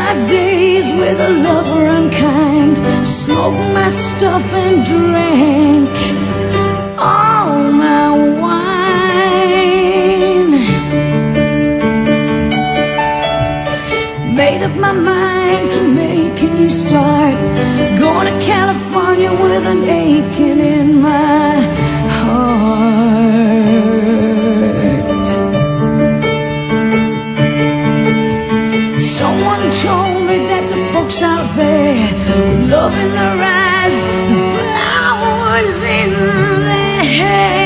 my days with a lover unkind, smoked my stuff and drank all my wine. Made up my mind to make a new start, going to California with an aching in my heart. Someone told me that the folks out there were love in their eyes, flowers in their hair.